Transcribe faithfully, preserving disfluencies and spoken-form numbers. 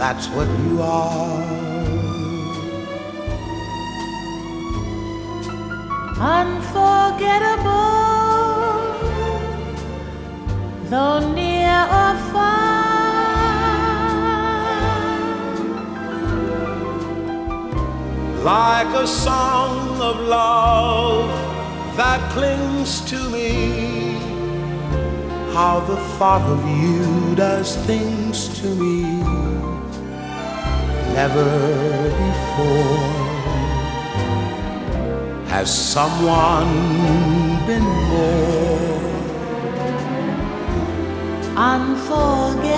that's what you are. Unforgettable, though near or far, like a song of love that clings to me. How the thought of you does things to me never before has someone been more unforgettable.